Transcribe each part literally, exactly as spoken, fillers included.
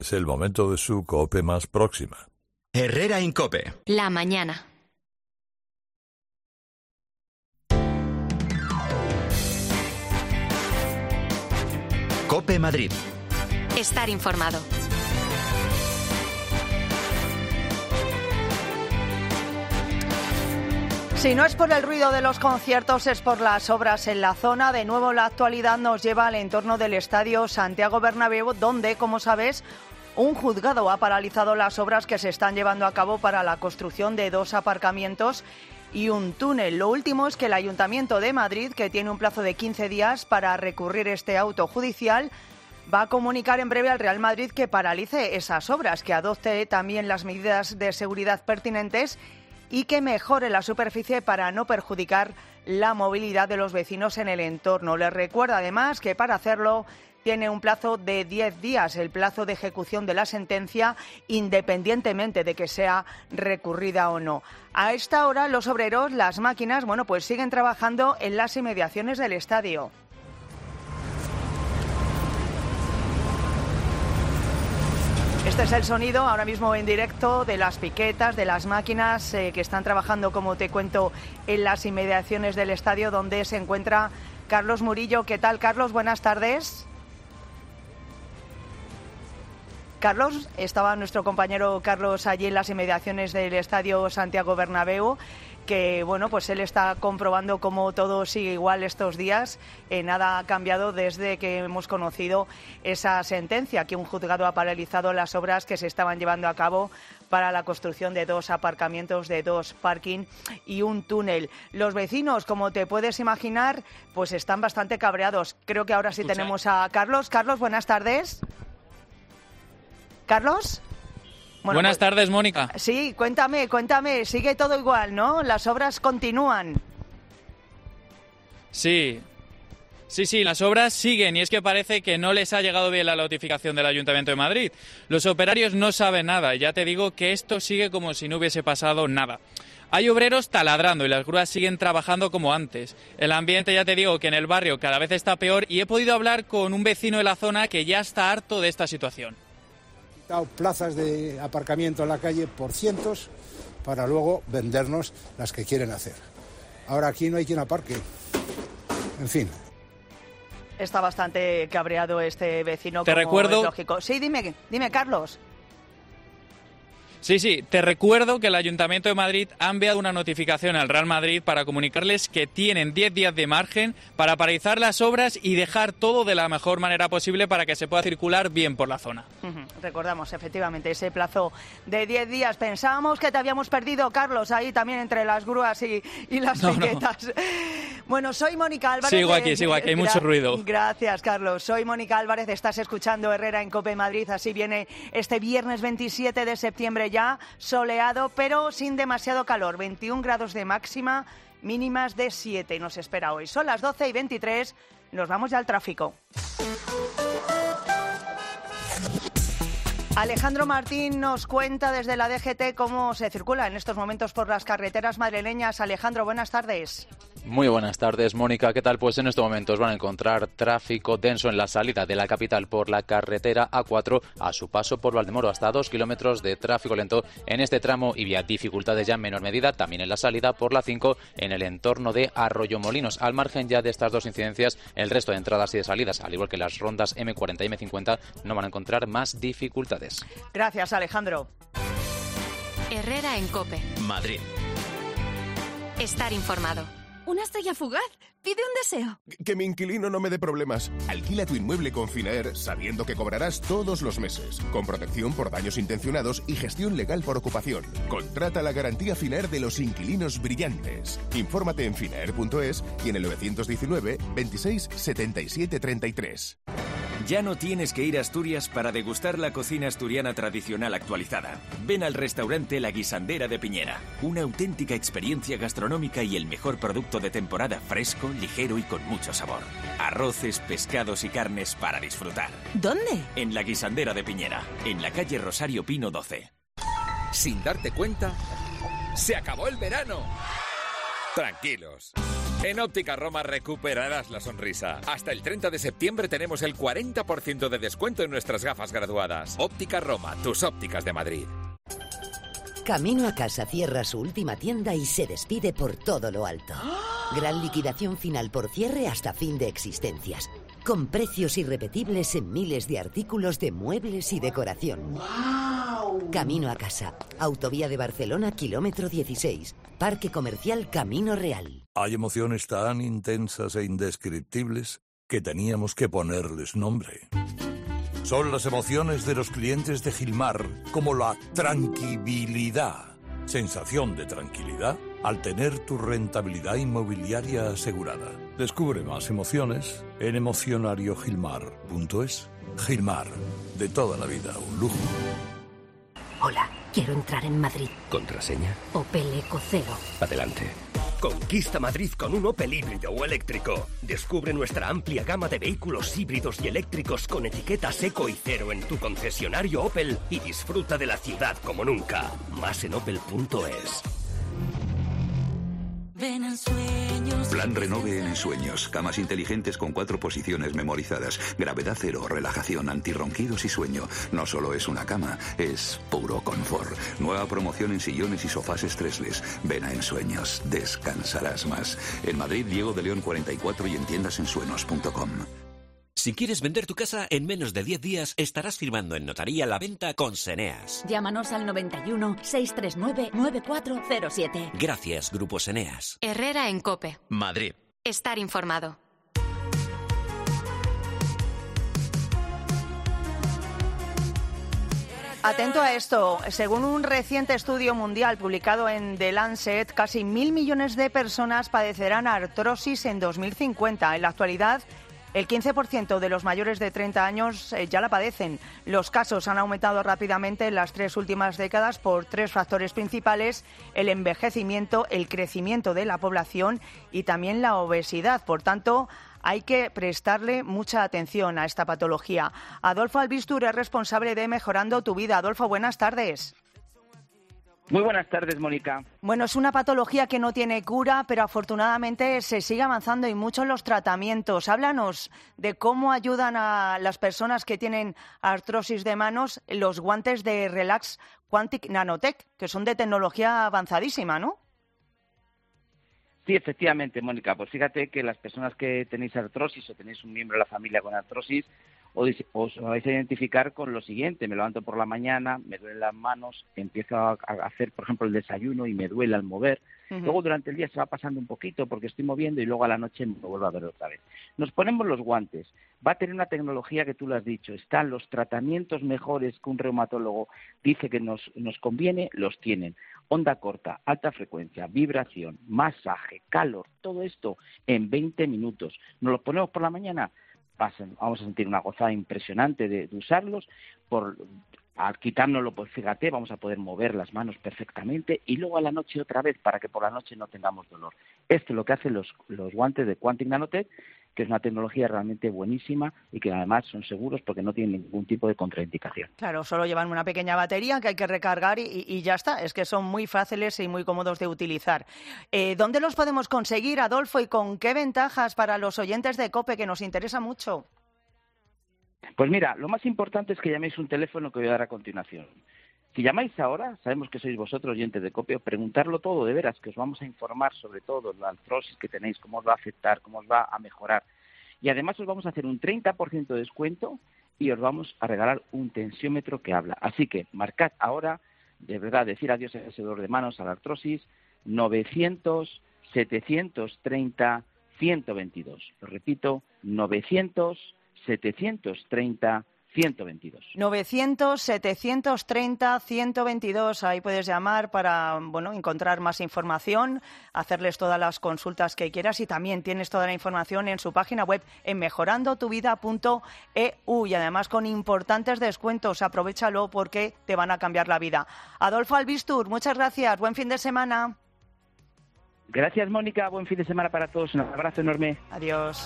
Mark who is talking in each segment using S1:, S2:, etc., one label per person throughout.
S1: Es el momento de su COPE más próxima.
S2: Herrera en COPE.
S3: La mañana.
S2: COPE Madrid.
S3: Estar informado.
S4: Si no es por el ruido de los conciertos, es por las obras en la zona. De nuevo, la actualidad nos lleva al entorno del Estadio Santiago Bernabéu, donde, como sabes, un juzgado ha paralizado las obras que se están llevando a cabo para la construcción de dos aparcamientos y un túnel. Lo último es que el Ayuntamiento de Madrid, que tiene un plazo de quince días para recurrir este auto judicial, va a comunicar en breve al Real Madrid que paralice esas obras, que adopte también las medidas de seguridad pertinentes y que mejore la superficie para no perjudicar la movilidad de los vecinos en el entorno. Les recuerda además que para hacerlo tiene un plazo de diez días, el plazo de ejecución de la sentencia, independientemente de que sea recurrida o no. A esta hora los obreros, las máquinas, bueno, pues siguen trabajando en las inmediaciones del estadio. Este es el sonido ahora mismo en directo de las piquetas, de las máquinas eh, que están trabajando, como te cuento, en las inmediaciones del estadio, donde se encuentra Carlos Murillo. ¿Qué tal, Carlos? Buenas tardes. Carlos, estaba nuestro compañero Carlos allí en las inmediaciones del Estadio Santiago Bernabéu, que bueno, pues él está comprobando cómo todo sigue igual estos días. Eh, nada ha cambiado desde que hemos conocido esa sentencia, que un juzgado ha paralizado las obras que se estaban llevando a cabo para la construcción de dos aparcamientos, de dos parking y un túnel. Los vecinos, como te puedes imaginar, pues están bastante cabreados. Creo que ahora sí Escucha. tenemos a Carlos. Carlos, buenas tardes. ¿Carlos? Bueno,
S5: Buenas
S4: pues,
S5: tardes, Mónica.
S4: Sí, cuéntame, cuéntame. Sigue todo igual, ¿no? Las obras continúan.
S5: Sí, sí, sí, las obras siguen y es que parece que no les ha llegado bien la notificación del Ayuntamiento de Madrid. Los operarios no saben nada y ya te digo que esto sigue como si no hubiese pasado nada. Hay obreros taladrando y las grúas siguen trabajando como antes. El ambiente, ya te digo, que en el barrio cada vez está peor y he podido hablar con un vecino de la zona que ya está harto de esta situación.
S6: Plazas de aparcamiento en la calle por cientos para luego vendernos las que quieren hacer. Ahora aquí no hay quien aparque. En fin.
S4: Está bastante cabreado este vecino.
S5: Te
S4: como
S5: recuerdo...
S4: es lógico. Sí, dime, dime, Carlos.
S5: Sí, sí, te recuerdo que el Ayuntamiento de Madrid ha enviado una notificación al Real Madrid para comunicarles que tienen diez días de margen para paralizar las obras y dejar todo de la mejor manera posible para que se pueda circular bien por la zona.
S4: Uh-huh. Recordamos, efectivamente, ese plazo de diez días. Pensábamos que te habíamos perdido, Carlos, ahí también entre las grúas y, y las
S5: no,
S4: piquetas. No. Bueno, soy Mónica Álvarez.
S5: Sigo aquí, sigo aquí, hay mucho ruido.
S4: Gracias, Carlos. Soy Mónica Álvarez, estás escuchando Herrera en COPE Madrid. Así viene este viernes veintisiete de septiembre ya, soleado, pero sin demasiado calor. veintiún grados de máxima, mínimas de siete. Nos espera hoy. Son las doce y veintitrés. Nos vamos ya al tráfico. Alejandro Martín nos cuenta desde la D G T cómo se circula en estos momentos por las carreteras madrileñas. Alejandro, buenas tardes.
S7: Muy buenas tardes, Mónica. ¿Qué tal? Pues en estos momentos van a encontrar tráfico denso en la salida de la capital por la carretera A cuatro a su paso por Valdemoro, hasta dos kilómetros de tráfico lento en este tramo y vía dificultades ya en menor medida también en la salida por la cinco en el entorno de Arroyomolinos. Al margen ya de estas dos incidencias, el resto de entradas y de salidas, al igual que las rondas eme cuarenta y eme cincuenta, no van a encontrar más dificultades.
S4: Gracias, Alejandro.
S3: Herrera en COPE.
S2: Madrid.
S3: Estar informado.
S8: Una estrella fugaz. Pide un deseo.
S9: Que mi inquilino no me dé problemas. Alquila tu inmueble con Finaer sabiendo que cobrarás todos los meses. Con protección por daños intencionados y gestión legal por ocupación. Contrata la garantía Finaer de los inquilinos brillantes. Infórmate en finaer punto es y en el nueve uno nueve, veintiséis, setenta y siete, treinta y tres.
S10: Ya no tienes que ir a Asturias para degustar la cocina asturiana tradicional actualizada. Ven al restaurante La Guisandera de Piñera. Una auténtica experiencia gastronómica y el mejor producto de temporada fresco, ligero y con mucho sabor. Arroces, pescados y carnes para disfrutar.
S8: ¿Dónde?
S10: En La Guisandera de Piñera, en la calle Rosario Pino doce.
S11: Sin darte cuenta, ¡se acabó el verano! Tranquilos. En Óptica Roma recuperarás la sonrisa. Hasta el treinta de septiembre tenemos el cuarenta por ciento de descuento en nuestras gafas graduadas. Óptica Roma, tus ópticas de Madrid.
S12: Camino a Casa cierra su última tienda y se despide por todo lo alto. Gran liquidación final por cierre hasta fin de existencias. Con precios irrepetibles en miles de artículos de muebles y decoración. ¡Wow! Camino a Casa. Autovía de Barcelona, kilómetro dieciséis. Parque Comercial Camino Real.
S1: Hay emociones tan intensas e indescriptibles que teníamos que ponerles nombre. Son las emociones de los clientes de Gilmar, como la tranquilidad. Sensación de tranquilidad al tener tu rentabilidad inmobiliaria asegurada. Descubre más emociones en emocionario gilmar punto es. Gilmar, de toda la vida, un lujo.
S13: Hola, quiero entrar en Madrid.
S14: ¿Contraseña?
S13: Opel Ecocero.
S14: Adelante. Conquista Madrid con un Opel híbrido o eléctrico. Descubre nuestra amplia gama de vehículos híbridos y eléctricos con etiquetas eco y cero en tu concesionario Opel y disfruta de la ciudad como nunca. Más en opel punto es.
S15: Ven en sueños.
S16: Plan Renove en Ensueños. Camas inteligentes con cuatro posiciones memorizadas. Gravedad cero, relajación, antirronquidos y sueño. No solo es una cama, es puro confort. Nueva promoción en sillones y sofás estresles. Ven a Ensueños. Descansarás más. En Madrid, Diego de León cuarenta y cuatro y en tiendas ensuenos punto com.
S17: Si quieres vender tu casa, en menos de diez días estarás firmando en notaría la venta con Seneas.
S8: Llámanos al noventa y uno, seiscientos treinta y nueve, noventa y cuatro cero siete.
S17: Gracias, Grupo Seneas.
S3: Herrera en COPE.
S2: Madrid.
S3: Estar informado.
S4: Atento a esto. Según un reciente estudio mundial publicado en The Lancet, casi mil millones de personas padecerán artrosis en dos mil cincuenta. En la actualidad, el quince por ciento de los mayores de treinta años eh, ya la padecen. Los casos han aumentado rápidamente en las tres últimas décadas por tres factores principales: el envejecimiento, el crecimiento de la población y también la obesidad. Por tanto, hay que prestarle mucha atención a esta patología. Adolfo Albistur es responsable de Mejorando tu Vida. Adolfo, buenas tardes.
S18: Muy buenas tardes, Mónica.
S4: Bueno, es una patología que no tiene cura, pero afortunadamente se sigue avanzando y mucho en los tratamientos. Háblanos de cómo ayudan a las personas que tienen artrosis de manos los guantes de Relax Quantic Nanotech, que son de tecnología avanzadísima, ¿no?
S18: Sí, efectivamente, Mónica. Pues fíjate que las personas que tenéis artrosis o tenéis un miembro de la familia con artrosis, os vais a identificar con lo siguiente: me levanto por la mañana, me duelen las manos, empiezo a hacer, por ejemplo, el desayuno y me duele al mover. Uh-huh. Luego durante el día se va pasando un poquito porque estoy moviendo y luego a la noche me vuelvo a ver otra vez. Nos ponemos los guantes. Va a tener una tecnología que tú lo has dicho. Están los tratamientos mejores que un reumatólogo dice que nos, nos conviene, los tienen. Onda corta, alta frecuencia, vibración, masaje, calor, todo esto en veinte minutos. Nos los ponemos por la mañana. Vamos a sentir una gozada impresionante de, de usarlos. Por, al quitárnoslo, pues fíjate, vamos a poder mover las manos perfectamente y luego a la noche otra vez para que por la noche no tengamos dolor. Esto es lo que hacen los, los guantes de Quantic Nanotech, que es una tecnología realmente buenísima y que además son seguros porque no tienen ningún tipo de contraindicación.
S4: Claro, solo llevan una pequeña batería que hay que recargar y, y ya está. Es que son muy fáciles y muy cómodos de utilizar. Eh, ¿Dónde los podemos conseguir, Adolfo, y con qué ventajas para los oyentes de COPE, que nos interesa mucho?
S18: Pues mira, lo más importante es que llaméis un teléfono que voy a dar a continuación. Si llamáis ahora, sabemos que sois vosotros oyentes de COPE, preguntarlo todo, de veras, que os vamos a informar sobre todo la artrosis que tenéis, cómo os va a afectar, cómo os va a mejorar. Y además os vamos a hacer un treinta por ciento de descuento y os vamos a regalar un tensiómetro que habla. Así que marcad ahora, de verdad, decir adiós a ese dolor de manos, a la artrosis, novecientos, setecientos treinta, ciento veintidós. Lo repito, novecientos, setecientos treinta, ciento veintidós.
S4: novecientos, setecientos treinta, ciento veintidós. Ahí puedes llamar para, bueno, encontrar más información, hacerles todas las consultas que quieras y también tienes toda la información en su página web en mejorando tu vida punto e u y además con importantes descuentos. Aprovéchalo porque te van a cambiar la vida. Adolfo Albistur, muchas gracias. Buen fin de semana.
S18: Gracias, Mónica. Buen fin de semana para todos. Un abrazo enorme.
S4: Adiós.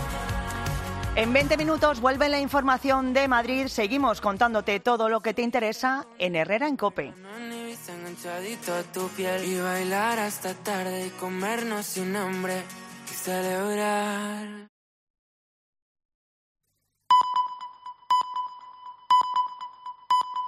S4: En veinte minutos vuelve la información de Madrid. Seguimos contándote todo lo que te interesa en Herrera en COPE.
S15: Enganchadito a tu piel y bailar hasta tarde y comernos sin hambre. celebrar.